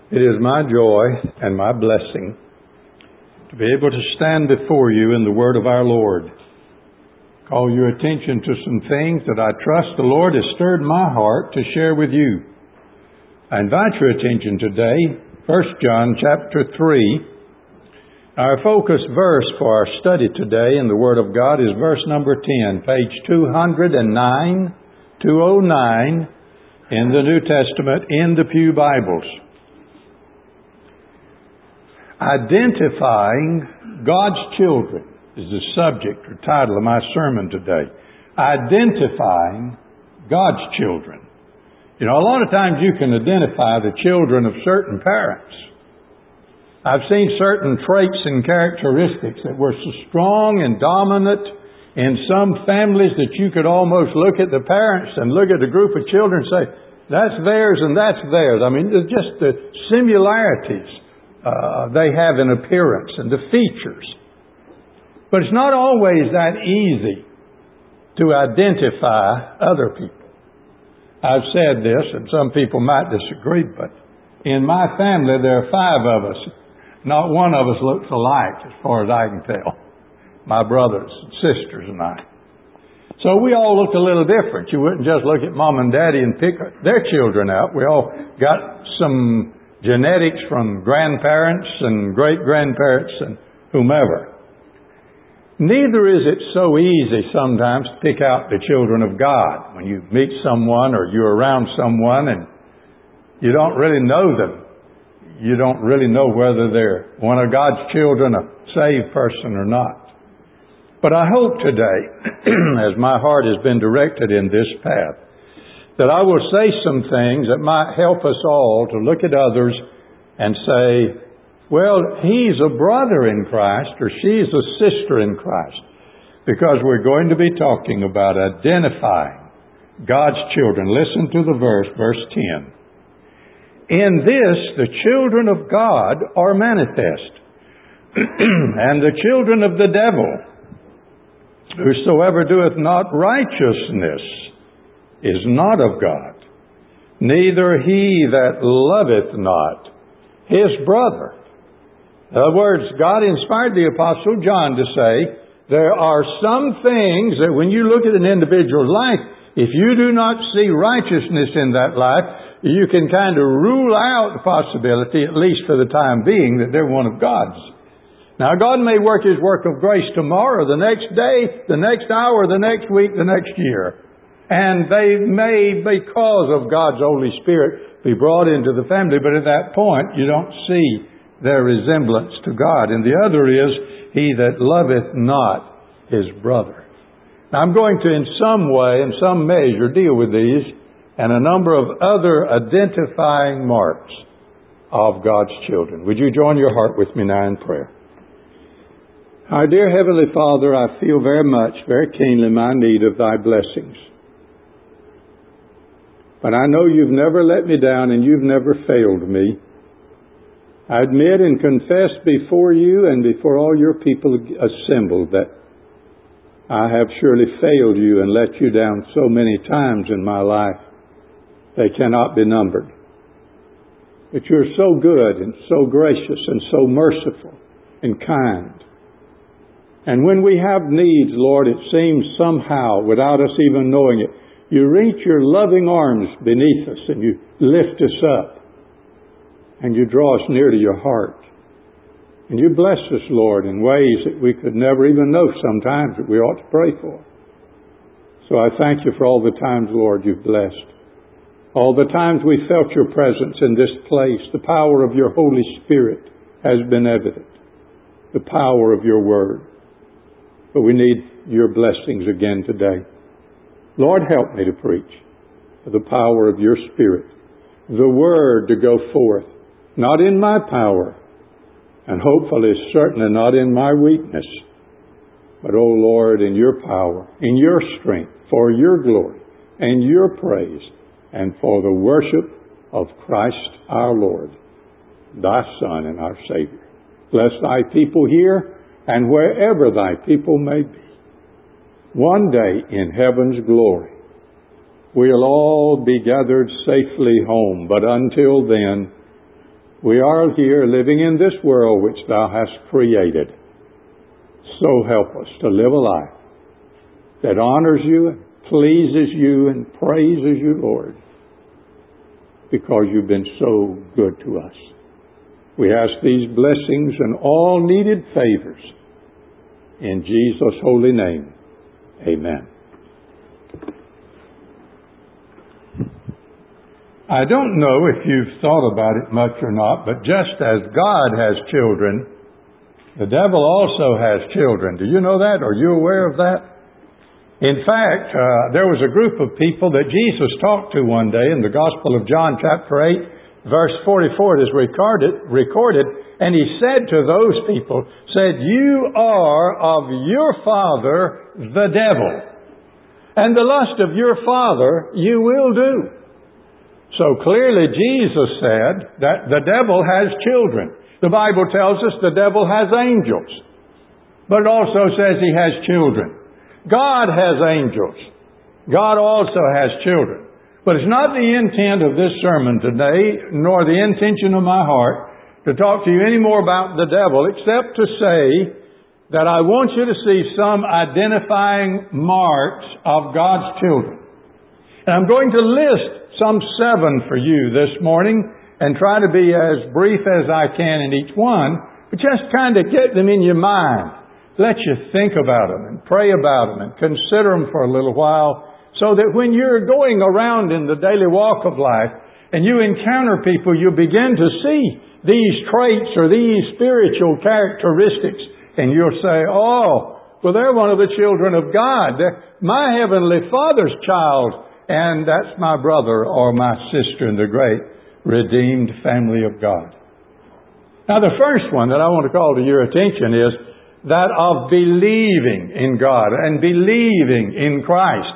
It is my joy and my blessing to be able to stand before you in the word of our Lord. Call your attention to some things that I trust the Lord has stirred my heart to share with you. I invite your attention today, 1 John chapter 3. Our focus verse for our study today in the Word of God is verse number 10, page 209 in the New Testament in the Pew Bibles. Identifying God's children is the subject or title of my sermon today. Identifying God's children. You know, a lot of times you can identify the children of certain parents. I've seen certain traits and characteristics that were so strong and dominant in some families that you could almost look at the parents and look at a group of children and say, that's theirs and that's theirs. I mean, it's just the similarities they have in appearance and the features. But it's not always that easy to identify other people. I've said this, and some people might disagree, but in my family there are 5 of us. Not one of us looks alike as far as I can tell. My brothers and sisters and I. So we all look a little different. You wouldn't just look at mom and daddy and pick their children out. We all got some genetics from grandparents and great-grandparents and whomever. Neither is it so easy sometimes to pick out the children of God. When you meet someone or you're around someone and you don't really know them, you don't really know whether they're one of God's children, a saved person or not. But I hope today, as my heart has been directed in this path, that I will say some things that might help us all to look at others and say, well, he's a brother in Christ or she's a sister in Christ. Because we're going to be talking about identifying God's children. Listen to the verse 10. In this, the children of God are manifest, and the children of the devil. Whosoever doeth not righteousness is not of God, neither he that loveth not his brother. In other words, God inspired the Apostle John to say, there are some things that when you look at an individual's life, if you do not see righteousness in that life, you can kind of rule out the possibility, at least for the time being, that they're one of God's. Now, God may work His work of grace tomorrow, the next day, the next hour, the next week, the next year. And they may, because of God's Holy Spirit, be brought into the family, but at that point, you don't see their resemblance to God. And the other is, he that loveth not his brother. Now, I'm going to, in some way, in some measure, deal with these and a number of other identifying marks of God's children. Would you join your heart with me now in prayer? Our dear Heavenly Father, I feel very much, very keenly my need of Thy blessings. But I know You've never let me down and You've never failed me. I admit and confess before You and before all Your people assembled that I have surely failed You and let You down so many times in my life. They cannot be numbered. But You're so good and so gracious and so merciful and kind. And when we have needs, Lord, it seems somehow, without us even knowing it, You reach Your loving arms beneath us and You lift us up. And You draw us near to Your heart. And You bless us, Lord, in ways that we could never even know sometimes that we ought to pray for. So I thank You for all the times, Lord, You've blessed. All the times we felt Your presence in this place. The power of Your Holy Spirit has been evident. The power of Your Word. But we need Your blessings again today. Lord, help me to preach. The power of Your Spirit. The Word to go forth. Not in my power. And hopefully certainly not in my weakness. But, oh Lord, in Your power. In Your strength. For Your glory. And Your praise. And for the worship of Christ our Lord, Thy Son and our Savior. Bless Thy people here and wherever Thy people may be. One day in heaven's glory, we'll all be gathered safely home. But until then, We are here living in this world which Thou hast created. So help us to live a life that honors You and pleases You and praises You, Lord, because You've been so good to us. We ask these blessings and all needed favors in Jesus' holy name. Amen. I don't know if you've thought about it much or not, but just as God has children, the devil also has children. Do you know that? Are you aware of that? In fact, there was a group of people that Jesus talked to one day in the Gospel of John chapter 8, verse 44. It is recorded, and He said to those people, said, "You are of your father, the devil, and the lust of your father you will do." So clearly Jesus said that the devil has children. The Bible tells us the devil has angels, but it also says he has children. God has angels. God also has children. But it's not the intent of this sermon today, nor the intention of my heart, to talk to you any more about the devil, except to say that I want you to see some identifying marks of God's children. And I'm going to list some 7 for you this morning and try to be as brief as I can in each one, but just kind of get them in your mind. Let you think about them and pray about them and consider them for a little while, so that when you're going around in the daily walk of life and you encounter people, you begin to see these traits or these spiritual characteristics, and you'll say, "Oh, well, they're one of the children of God. They're my Heavenly Father's child, and that's my brother or my sister in the great redeemed family of God." Now, the first one that I want to call to your attention is that of believing in God and believing in Christ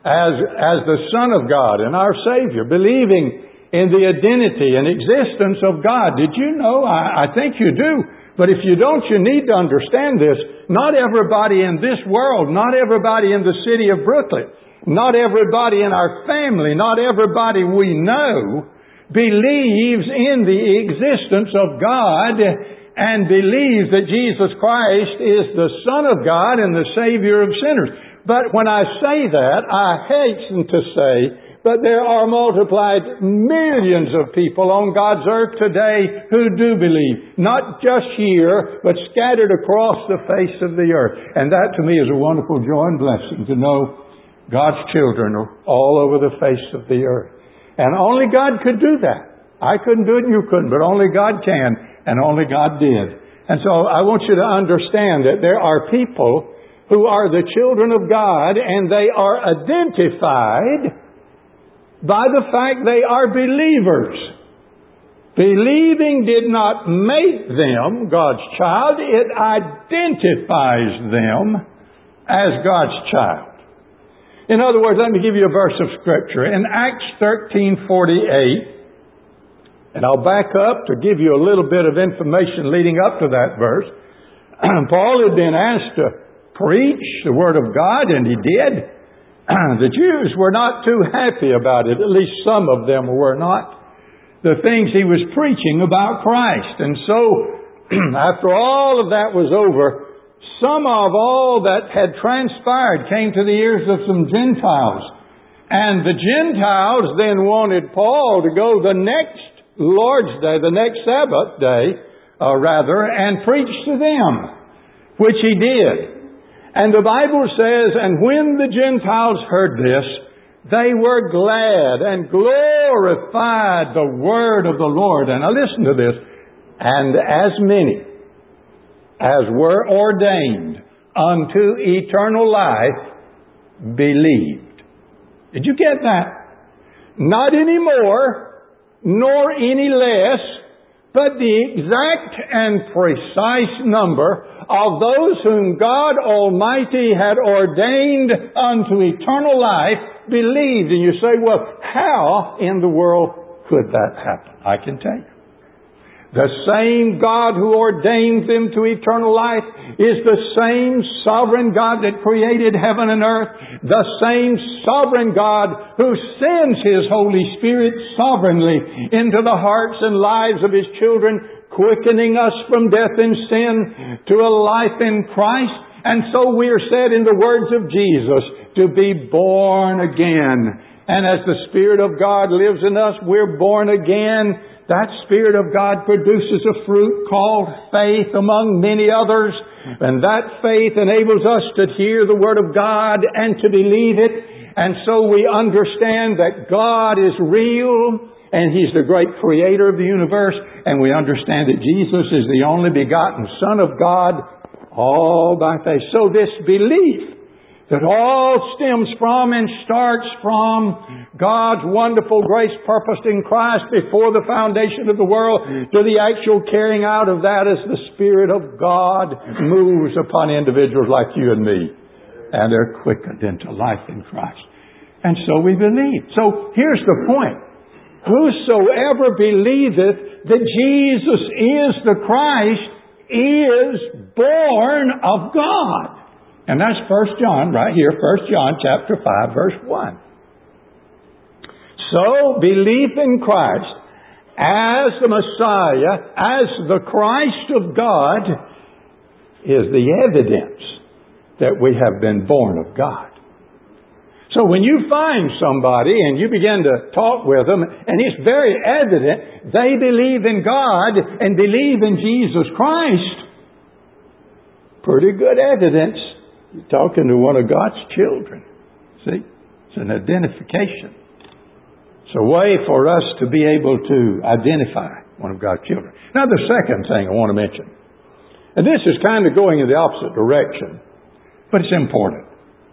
as the Son of God and our Savior, believing in the identity and existence of God. Did you know? I think you do. But if you don't, you need to understand this. Not everybody in this world, not everybody in the city of Brooklyn, not everybody in our family, not everybody we know believes in the existence of God and believes that Jesus Christ is the Son of God and the Savior of sinners. But when I say that, I hasten to say, but there are multiplied millions of people on God's earth today who do believe. Not just here, but scattered across the face of the earth. And that to me is a wonderful joy and blessing to know God's children are all over the face of the earth. And only God could do that. I couldn't do it and you couldn't, but only God can, and only God did. And so I want you to understand that there are people who are the children of God, and they are identified by the fact they are believers. Believing did not make them God's child. It identifies them as God's child. In other words, let me give you a verse of Scripture. In Acts 13:48, and I'll back up to give you a little bit of information leading up to that verse. Paul had been asked to preach the Word of God, and he did. The Jews were not too happy about it. At least some of them were not. The things he was preaching about Christ. And so, after all of that was over, some of all that had transpired came to the ears of some Gentiles. And the Gentiles then wanted Paul to go the next Lord's Day, the next Sabbath day, and preach to them, which he did. And the Bible says, and when the Gentiles heard this, they were glad and glorified the word of the Lord. And now listen to this. And as many as were ordained unto eternal life believed. Did you get that? Not any more, nor any less, but the exact and precise number of those whom God Almighty had ordained unto eternal life believed. And you say, well, how in the world could that happen? I can tell you. The same God who ordained them to eternal life is the same sovereign God that created heaven and earth. The same sovereign God who sends His Holy Spirit sovereignly into the hearts and lives of His children, quickening us from death and sin to a life in Christ. And so we are said in the words of Jesus to be born again. And as the Spirit of God lives in us, we're born again. That Spirit of God produces a fruit called faith among many others. And that faith enables us to hear the Word of God and to believe it. And so we understand that God is real and He's the great creator of the universe. And we understand that Jesus is the only begotten Son of God, all by faith. So this belief that all stems from and starts from God's wonderful grace purposed in Christ before the foundation of the world to the actual carrying out of that as the Spirit of God moves upon individuals like you and me. And they're quickened into life in Christ. And so we believe. So here's the point. Whosoever believeth that Jesus is the Christ is born of God. And that's 1 John right here, 1 John chapter 5, verse 1. So, belief in Christ as the Messiah, as the Christ of God, is the evidence that we have been born of God. So when you find somebody and you begin to talk with them, and it's very evident they believe in God and believe in Jesus Christ, pretty good evidence. You're talking to one of God's children. See? It's an identification. It's a way for us to be able to identify one of God's children. Now the second thing I want to mention, and this is kind of going in the opposite direction, but it's important.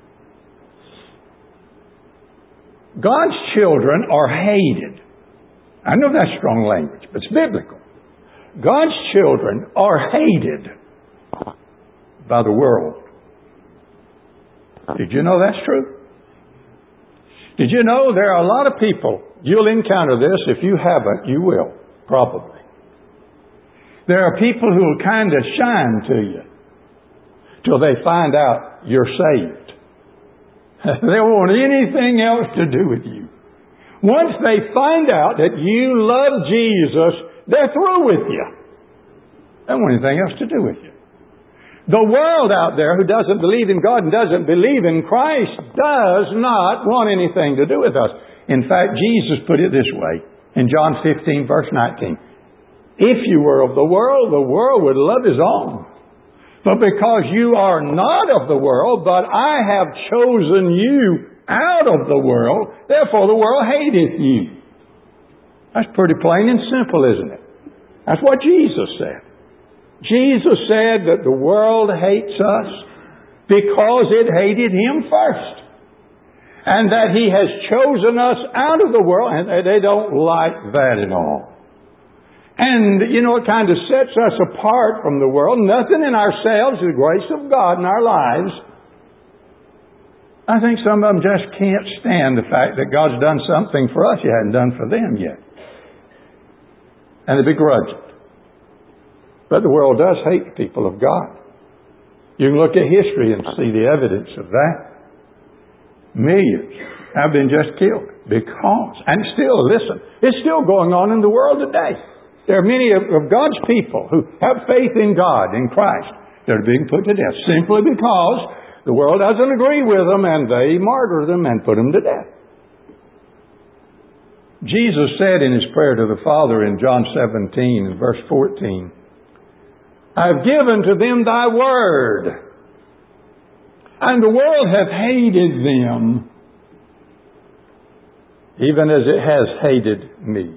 God's children are hated. I know that's strong language, but it's biblical. God's children are hated by the world. Did you know that's true? Did you know there are a lot of people, you'll encounter this, if you haven't, you will, probably. There are people who will kind of shine to you till they find out you're saved. They don't want anything else to do with you. Once they find out that you love Jesus, they're through with you. They don't want anything else to do with you. The world out there who doesn't believe in God and doesn't believe in Christ does not want anything to do with us. In fact, Jesus put it this way in John 15, verse 19. If you were of the world would love His own. But because you are not of the world, but I have chosen you out of the world, therefore the world hateth you. That's pretty plain and simple, isn't it? That's what Jesus said. Jesus said that the world hates us because it hated Him first. And that He has chosen us out of the world, and they don't like that at all. And, you know, it kind of sets us apart from the world. Nothing in ourselves, the grace of God in our lives. I think some of them just can't stand the fact that God's done something for us He hadn't done for them yet. And they begrudge it. But the world does hate the people of God. You can look at history and see the evidence of that. Millions have been just killed because, and still, listen, it's still going on in the world today. There are many of God's people who have faith in God, in Christ, that are being put to death simply because the world doesn't agree with them and they martyr them and put them to death. Jesus said in His prayer to the Father in John 17 and verse 14, I have given to them Thy word, and the world hath hated them, even as it has hated me.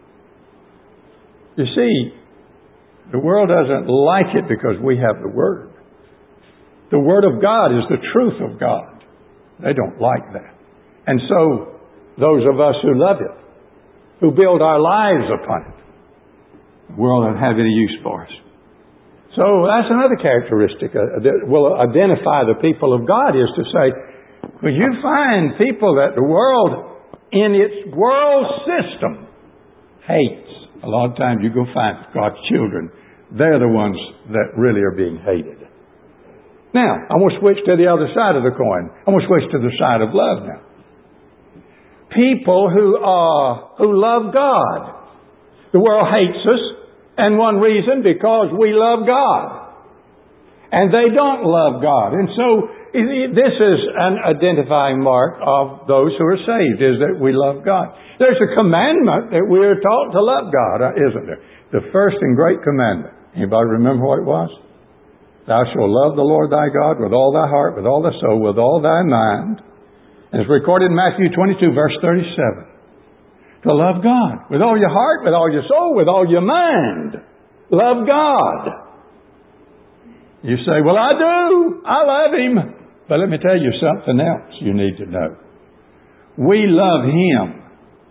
You see, the world doesn't like it because we have the Word. The Word of God is the truth of God. They don't like that. And so, those of us who love it, who build our lives upon it, the world doesn't have any use for us. So that's another characteristic that will identify the people of God, is to say, when you find people that the world, in its world system, hates, A lot of times you go find God's children, they're the ones that really are being hated. Now, I want to switch to the other side of the coin. I want to switch to the side of love now. People who love God. The world hates us, and one reason, because we love God. And they don't love God. And so, this is an identifying mark of those who are saved, is that we love God. There's a commandment that we are taught to love God, isn't there? The first and great commandment. Anybody remember what it was? Thou shalt love the Lord thy God with all thy heart, with all thy soul, with all thy mind. And it's recorded in Matthew 22, verse 37. To love God with all your heart, with all your soul, with all your mind. Love God. You say, well, I do. I love Him. But let me tell you something else you need to know. We love Him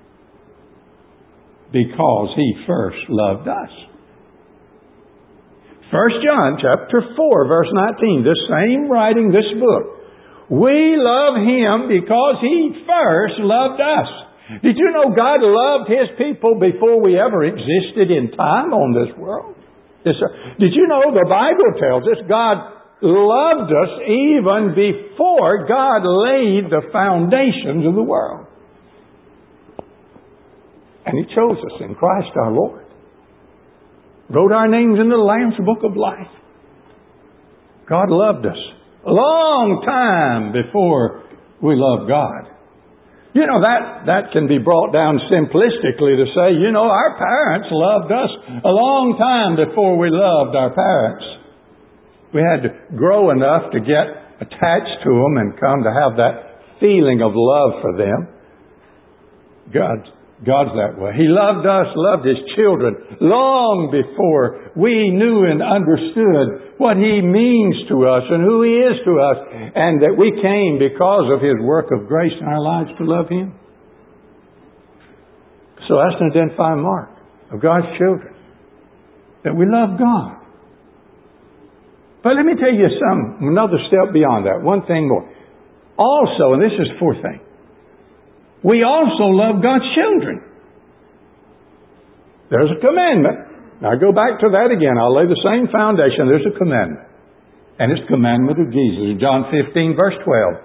because He first loved us. 1 John chapter 4, verse 19, this same writing, this book. We love Him because He first loved us. Did you know God loved His people before we ever existed in time on this world? Yes, sir. Did you know the Bible tells us God loved us even before God laid the foundations of the world? And He chose us in Christ our Lord. Wrote our names in the Lamb's Book of Life. God loved us a long time before we loved God. You know, that can be brought down simplistically to say, you know, our parents loved us a long time before we loved our parents. We had to grow enough to get attached to them and come to have that feeling of love for them. God's that way. He loved us, loved His children long before we knew and understood what He means to us and who He is to us, and that we came because of His work of grace in our lives to love Him. So that's an identifying mark of God's children, that we love God. But let me tell you another step beyond that, one thing more. Also, and this is the fourth thing, we also love God's children. There's a commandment. Now I go back to that again. I'll lay the same foundation. There's a commandment. And it's the commandment of Jesus. In John 15, verse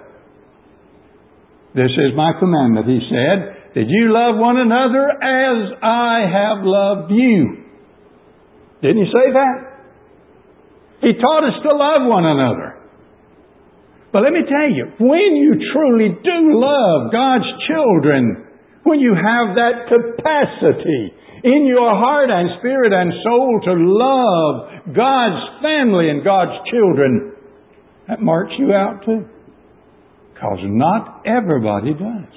12. This is my commandment, He said, that you love one another as I have loved you. Didn't He say that? He taught us to love one another. But let me tell you, when you truly do love God's children, when you have that capacity in your heart and spirit and soul to love God's family and God's children, that marks you out too. Because not everybody does.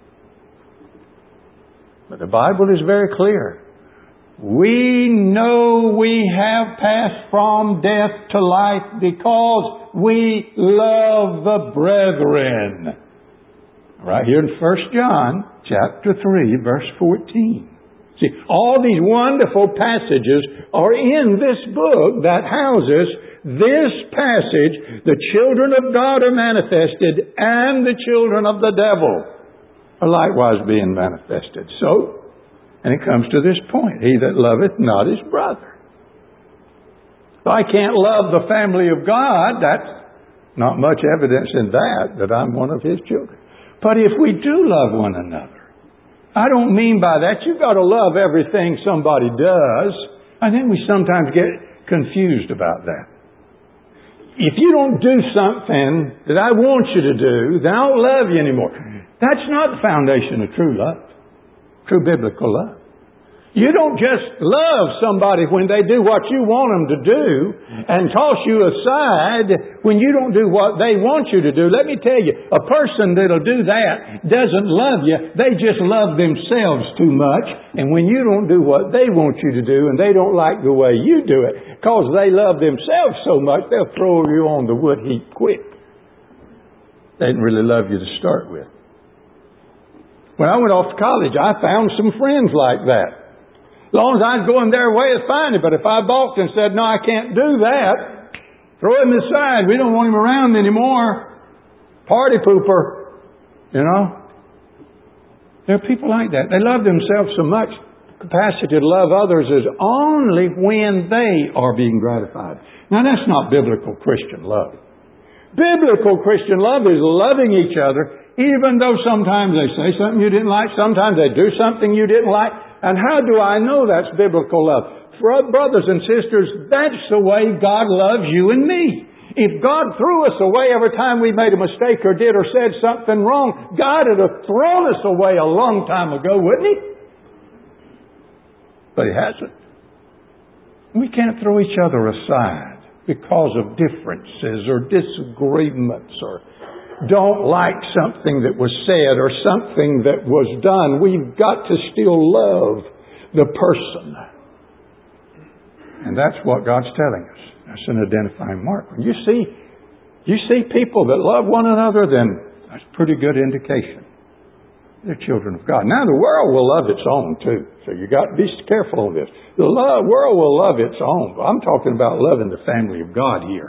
But the Bible is very clear. We know we have passed from death to life because we love the brethren. Right here in 1 John chapter 3, verse 14. See, all these wonderful passages are in this book that houses this passage. The children of God are manifested, and the children of the devil are likewise being manifested. So, and it comes to this point, he that loveth not his brother. If I can't love the family of God, that's not much evidence in that I'm one of His children. But if we do love one another, I don't mean by that you've got to love everything somebody does. I think we sometimes get confused about that. If you don't do something that I want you to do, then I don't love you anymore. That's not the foundation of true love. True biblical love. You don't just love somebody when they do what you want them to do and toss you aside when you don't do what they want you to do. Let me tell you, a person that'll do that doesn't love you. They just love themselves too much. And when you don't do what they want you to do and they don't like the way you do it, because they love themselves so much, they'll throw you on the wood heap quick. They didn't really love you to start with. When I went off to college, I found some friends like that. As long as I was going their way, it's fine. But if I balked and said, no, I can't do that, throw him aside. We don't want him around anymore. Party pooper. You know? There are people like that. They love themselves so much, capacity to love others is only when they are being gratified. Now, that's not biblical Christian love. Biblical Christian love is loving each other, even though sometimes they say something you didn't like, sometimes they do something you didn't like. And how do I know that's biblical love? Brothers and sisters, that's the way God loves you and me. If God threw us away every time we made a mistake or did or said something wrong, God would have thrown us away a long time ago, wouldn't He? But He hasn't. We can't throw each other aside because of differences or disagreements or don't like something that was said or something that was done. We've got to still love the person. And that's what God's telling us. That's an identifying mark. When you see people that love one another, then that's a pretty good indication they're children of God. Now, the world will love its own too. So you got to be careful of this. The world will love its own. I'm talking about loving the family of God here.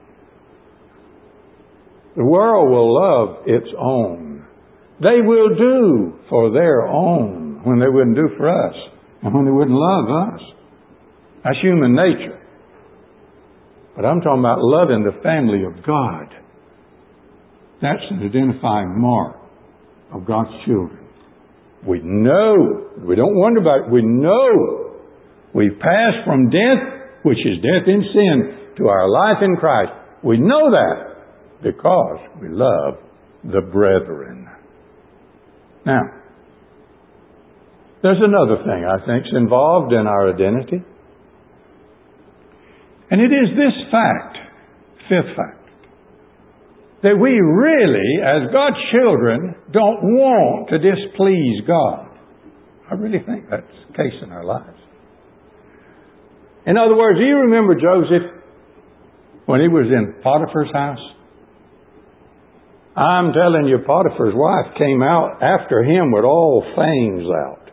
The world will love its own. They will do for their own when they wouldn't do for us and when they wouldn't love us. That's human nature. But I'm talking about loving the family of God. That's an identifying mark of God's children. We know. We don't wonder about it. We know we've passed from death, which is death in sin, to our life in Christ. We know that because we love the brethren. Now, there's another thing I think is involved in our identity. And it is this fact, fifth fact, that we really, as God's children, don't want to displease God. I really think that's the case in our lives. In other words, do you remember Joseph when he was in Potiphar's house? I'm telling you, Potiphar's wife came out after him with all fangs out.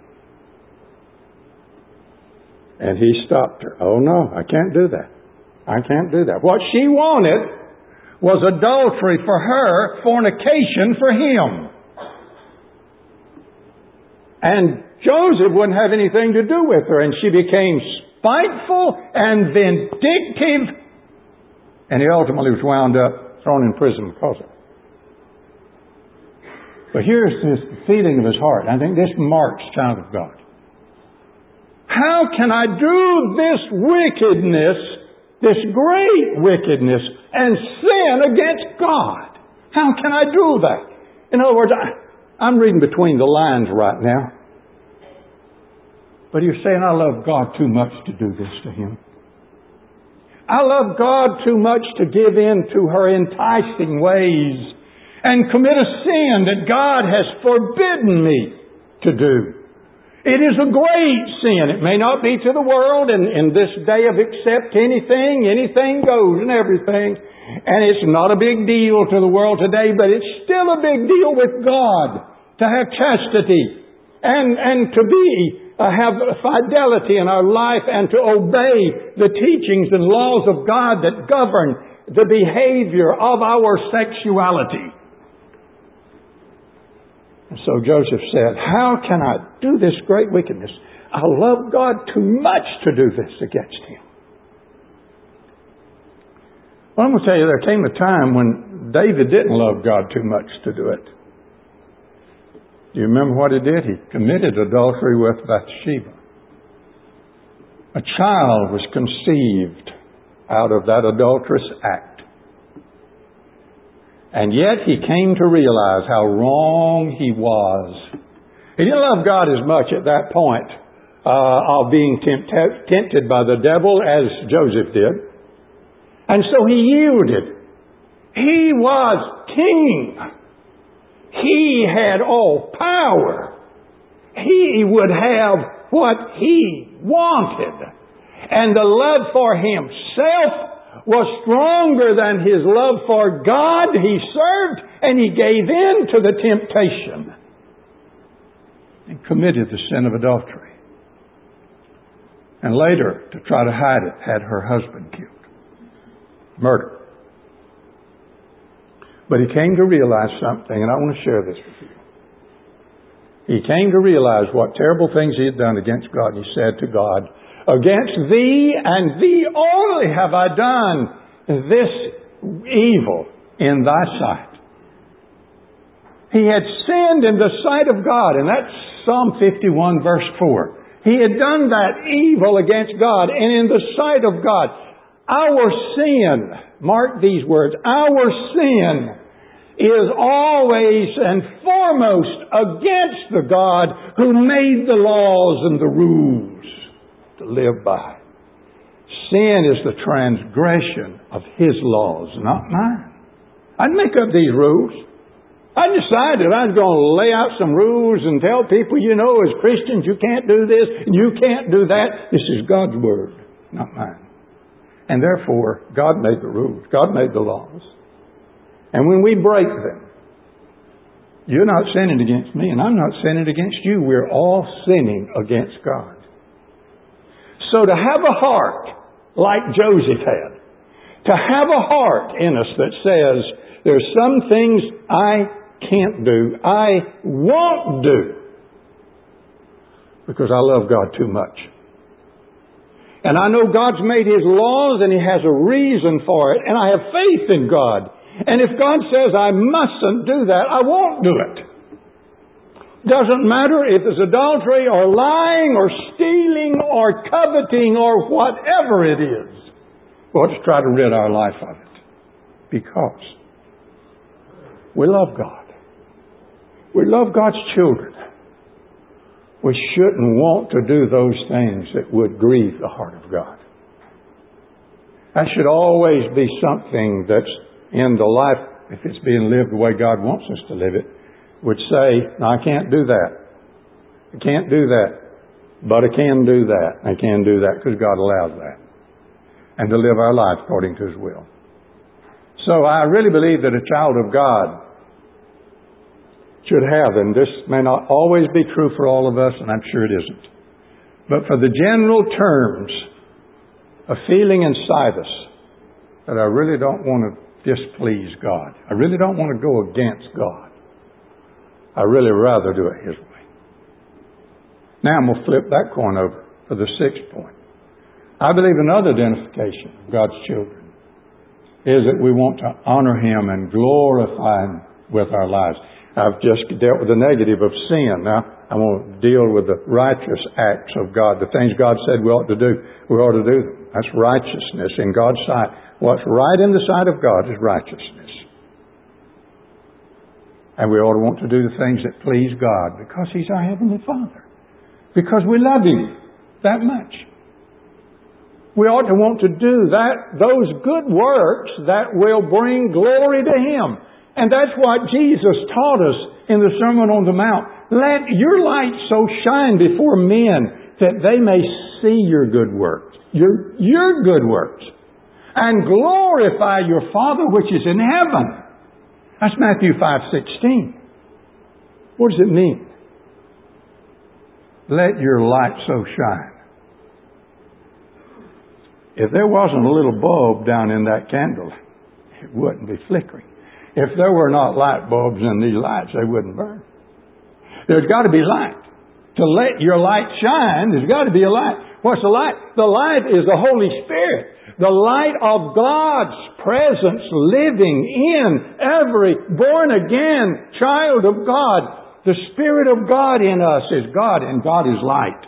And he stopped her. Oh no, I can't do that. I can't do that. What she wanted was adultery for her, fornication for him. And Joseph wouldn't have anything to do with her, and she became spiteful and vindictive, and he ultimately was wound up, thrown in prison because of it. But here's this feeling of his heart. I think this marks child of God. How can I do this wickedness, this great wickedness, and sin against God? How can I do that? In other words, I'm reading between the lines right now. But you're saying, I love God too much to do this to Him. I love God too much to give in to her enticing ways and commit a sin that God has forbidden me to do. It is a great sin. It may not be to the world in this day of accept anything goes and everything. And it's not a big deal to the world today, but it's still a big deal with God to have chastity and to have fidelity in our life and to obey the teachings and laws of God that govern the behavior of our sexuality. So Joseph said, how can I do this great wickedness? I love God too much to do this against Him. Well, I'm going to tell you, there came a time when David didn't love God too much to do it. Do you remember what he did? He committed adultery with Bathsheba. A child was conceived out of that adulterous act. And yet he came to realize how wrong he was. He didn't love God as much at that point of being tempted by the devil as Joseph did. And so he yielded. He was king. He had all power. He would have what he wanted. And the love for himself was stronger than his love for God he served, and he gave in to the temptation and committed the sin of adultery. And later, to try to hide it, had her husband killed. Murder. But he came to realize something, and I want to share this with you. He came to realize what terrible things he had done against God. And he said to God, against thee and thee only have I done this evil in thy sight. He had sinned in the sight of God, and that's Psalm 51 verse 4. He had done that evil against God and in the sight of God. Our sin, mark these words, our sin is always and foremost against the God who made the laws and the rules to live by. Sin is the transgression of His laws, not mine. I'd make up these rules. I decided I was going to lay out some rules and tell people, as Christians, you can't do this and you can't do that. This is God's Word, not mine. And therefore, God made the rules. God made the laws. And when we break them, you're not sinning against me and I'm not sinning against you. We're all sinning against God. So to have a heart like Joseph had, to have a heart in us that says, there's some things I can't do, I won't do, because I love God too much. And I know God's made His laws and He has a reason for it, and I have faith in God. And if God says I mustn't do that, I won't do it. Doesn't matter if it's adultery or lying or stealing or coveting or whatever it is. We'll just try to rid our life of it. Because we love God. We love God's children. We shouldn't want to do those things that would grieve the heart of God. That should always be something that's in the life, if it's being lived the way God wants us to live it, would say, no, I can't do that. I can't do that. But I can do that. I can do that because God allows that. And to live our life according to His will. So I really believe that a child of God should have, and this may not always be true for all of us, and I'm sure it isn't, but for the general terms of feeling inside us that I really don't want to displease God. I really don't want to go against God. I really rather do it His way. Now I'm going to flip that coin over for the sixth point. I believe another identification of God's children is that we want to honor Him and glorify Him with our lives. I've just dealt with the negative of sin. Now, I want to deal with the righteous acts of God. The things God said we ought to do, we ought to do them. That's righteousness in God's sight. What's right in the sight of God is righteousness. And we ought to want to do the things that please God because He's our Heavenly Father. Because we love Him that much. We ought to want to do those good works that will bring glory to Him. And that's what Jesus taught us in the Sermon on the Mount. Let your light so shine before men that they may see your good works, your good works, and glorify your Father which is in heaven. That's Matthew 5:16. What does it mean? Let your light so shine. If there wasn't a little bulb down in that candle, it wouldn't be flickering. If there were not light bulbs in these lights, they wouldn't burn. There's got to be light. To let your light shine, there's got to be a light. What's the light? The light is the Holy Spirit. The light of God's presence living in every born-again child of God. The Spirit of God in us is God, and God is light.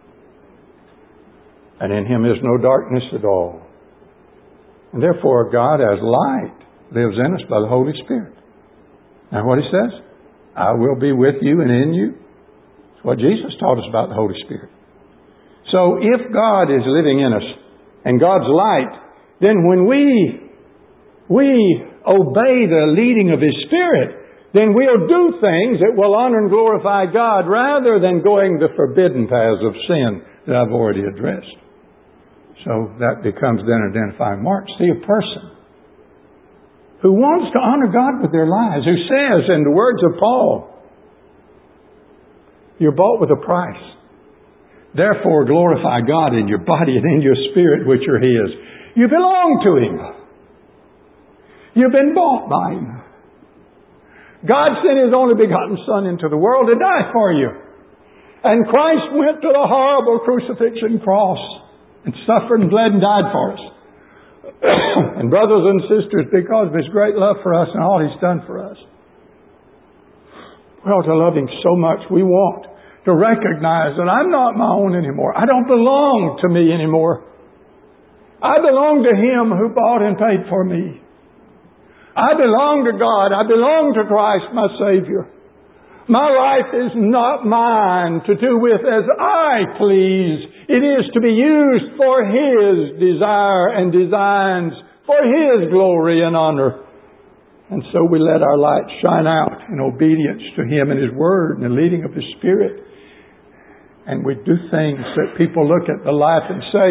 And in Him is no darkness at all. And therefore, God as light lives in us by the Holy Spirit. Now what He says? I will be with you and in you. That's what Jesus taught us about the Holy Spirit. So if God is living in us and God's light, then when we obey the leading of His Spirit, then we'll do things that will honor and glorify God rather than going the forbidden paths of sin that I've already addressed. So that becomes then an identifying mark. See, a person who wants to honor God with their lives, who says in the words of Paul, you're bought with a price. Therefore glorify God in your body and in your spirit which are His. You belong to Him. You've been bought by Him. God sent His only begotten Son into the world to die for you. And Christ went to the horrible crucifixion cross and suffered and bled and died for us. And brothers and sisters, because of His great love for us and all He's done for us, we ought to love Him so much. We want to recognize that I'm not my own anymore. I don't belong to me anymore. I belong to Him who bought and paid for me. I belong to God. I belong to Christ, my Savior. My life is not mine to do with as I please. It is to be used for His desire and designs, for His glory and honor. And so we let our light shine out in obedience to Him and His Word and the leading of His Spirit. And we do things that people look at the life and say,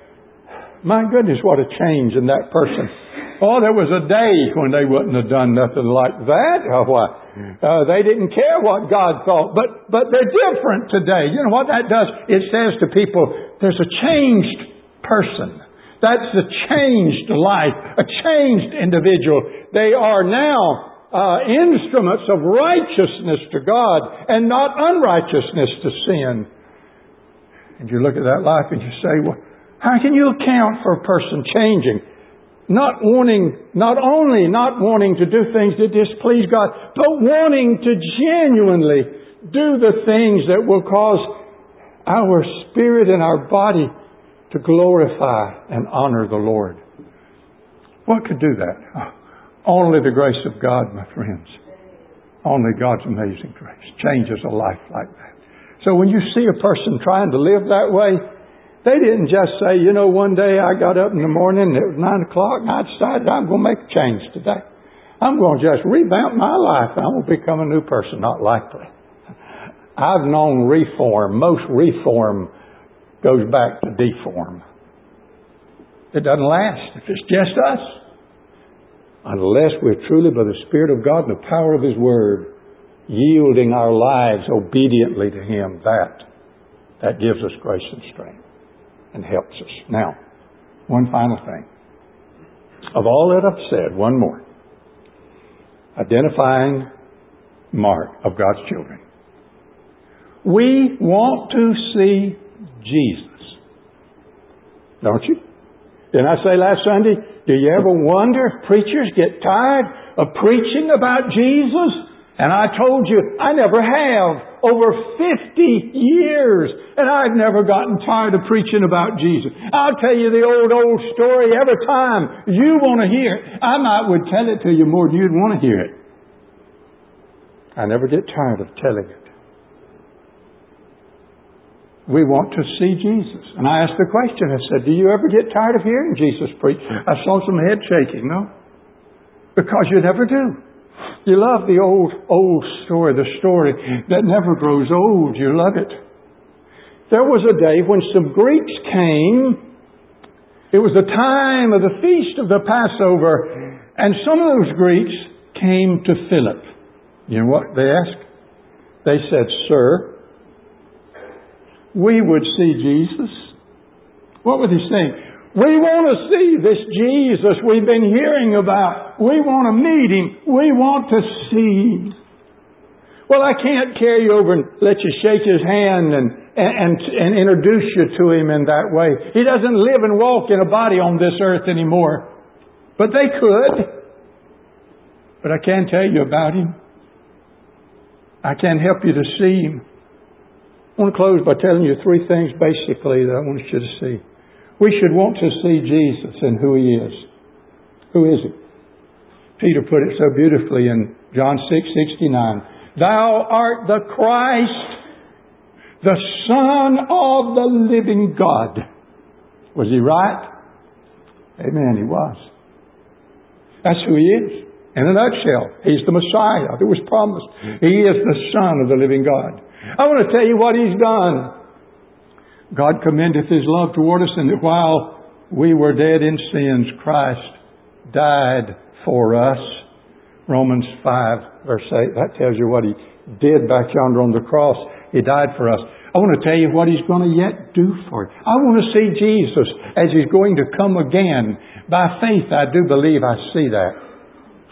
my goodness, what a change in that person. Oh, there was a day when they wouldn't have done nothing like that. They didn't care what God thought. But they're different today. You know what that does? It says to people, there's a changed person. That's a changed life, a changed individual. They are now instruments of righteousness to God and not unrighteousness to sin. And you look at that life and you say, well, how can you account for a person changing? Not only not wanting to do things that displease God, but wanting to genuinely do the things that will cause our spirit and our body to glorify and honor the Lord. What could do that? Only the grace of God, my friends. Only God's amazing grace changes a life like that. So when you see a person trying to live that way, they didn't just say, you know, one day I got up in the morning and it was 9 o'clock and I decided I'm going to make a change today. I'm going to just revamp my life. I'm going to become a new person. Not likely. I've known reform. Most reform goes back to deform. It doesn't last if it's just us. Unless we're truly by the Spirit of God and the power of His Word, yielding our lives obediently to Him, that gives us grace and strength and helps us. Now, one final thing. Of all that I've said, one more. Identifying mark of God's children. We want to see Jesus. Don't you? Didn't I say last Sunday, do you ever wonder if preachers get tired of preaching about Jesus? And I told you, I never have. Over 50 years. And I've never gotten tired of preaching about Jesus. I'll tell you the old story every time you want to hear it. I would tell it to you more than you'd want to hear it. I never get tired of telling it. We want to see Jesus. And I asked the question, I said, do you ever get tired of hearing Jesus preach? I saw some head shaking. No. Because you never do. You love the old story, the story that never grows old. You love it. There was a day when some Greeks came. It was the time of the feast of the Passover. And some of those Greeks came to Philip. You know what they asked? They said, Sir, we would see Jesus. What were they saying? We want to see this Jesus we've been hearing about. We want to meet Him. We want to see. Well, I can't carry you over and let you shake His hand and introduce you to Him in that way. He doesn't live and walk in a body on this earth anymore. But they could. But I can tell you about Him. I can help you to see Him. I want to close by telling you 3 things basically that I want you to see. We should want to see Jesus and who He is. Who is He? Peter put it so beautifully in John 6:69. Thou art the Christ, the Son of the living God. Was He right? Amen, He was. That's who He is. In a nutshell, He's the Messiah that was promised. He is the Son of the living God. I want to tell you what He's done. God commendeth His love toward us, and that while we were dead in sins, Christ died for us. Romans 5, verse 8. That tells you what He did back yonder on the cross. He died for us. I want to tell you what He's going to yet do for you. I want to see Jesus as He's going to come again. By faith, I do believe I see that.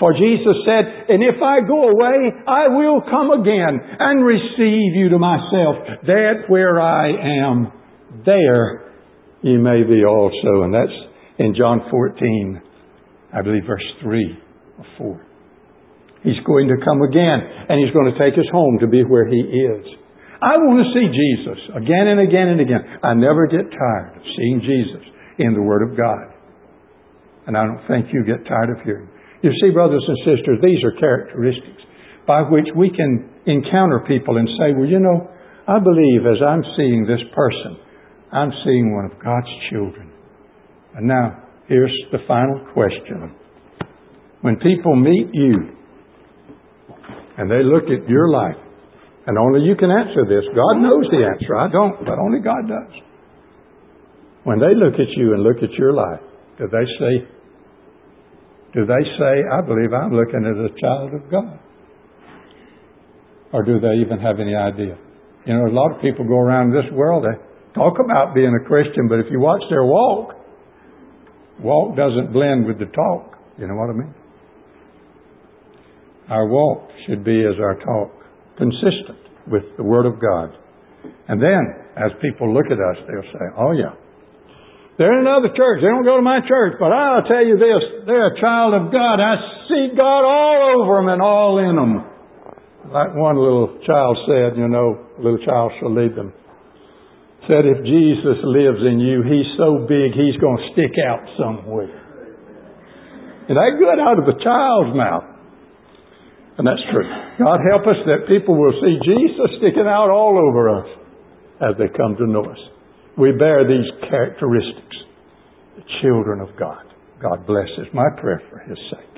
For Jesus said, and if I go away, I will come again and receive you to myself, that where I am, there ye may be also. And that's in John 14, I believe verse 3 or 4. He's going to come again, and He's going to take us home to be where He is. I want to see Jesus again and again and again. I never get tired of seeing Jesus in the Word of God. And I don't think you get tired of hearing. You see, brothers and sisters, these are characteristics by which we can encounter people and say, well, you know, I believe as I'm seeing this person, I'm seeing one of God's children. And now, here's the final question. When people meet you, and they look at your life, and only you can answer this. God knows the answer. I don't, but only God does. When they look at you and look at your life, do they say, I believe I'm looking at a child of God? Or do they even have any idea? You know, a lot of people go around this world, they talk about being a Christian, but if you watch their walk doesn't blend with the talk. You know what I mean? Our walk should be as our talk, consistent with the Word of God. And then, as people look at us, they'll say, oh yeah, they're in another church. They don't go to my church, but I'll tell you this, they're a child of God. I see God all over them and all in them. Like one little child said, you know, a little child shall lead them. Said, if Jesus lives in you, He's so big, He's going to stick out somewhere. And that good out of the child's mouth. And that's true. God help us that people will see Jesus sticking out all over us as they come to know us. We bear these characteristics, the children of God. God bless is my prayer for His sake.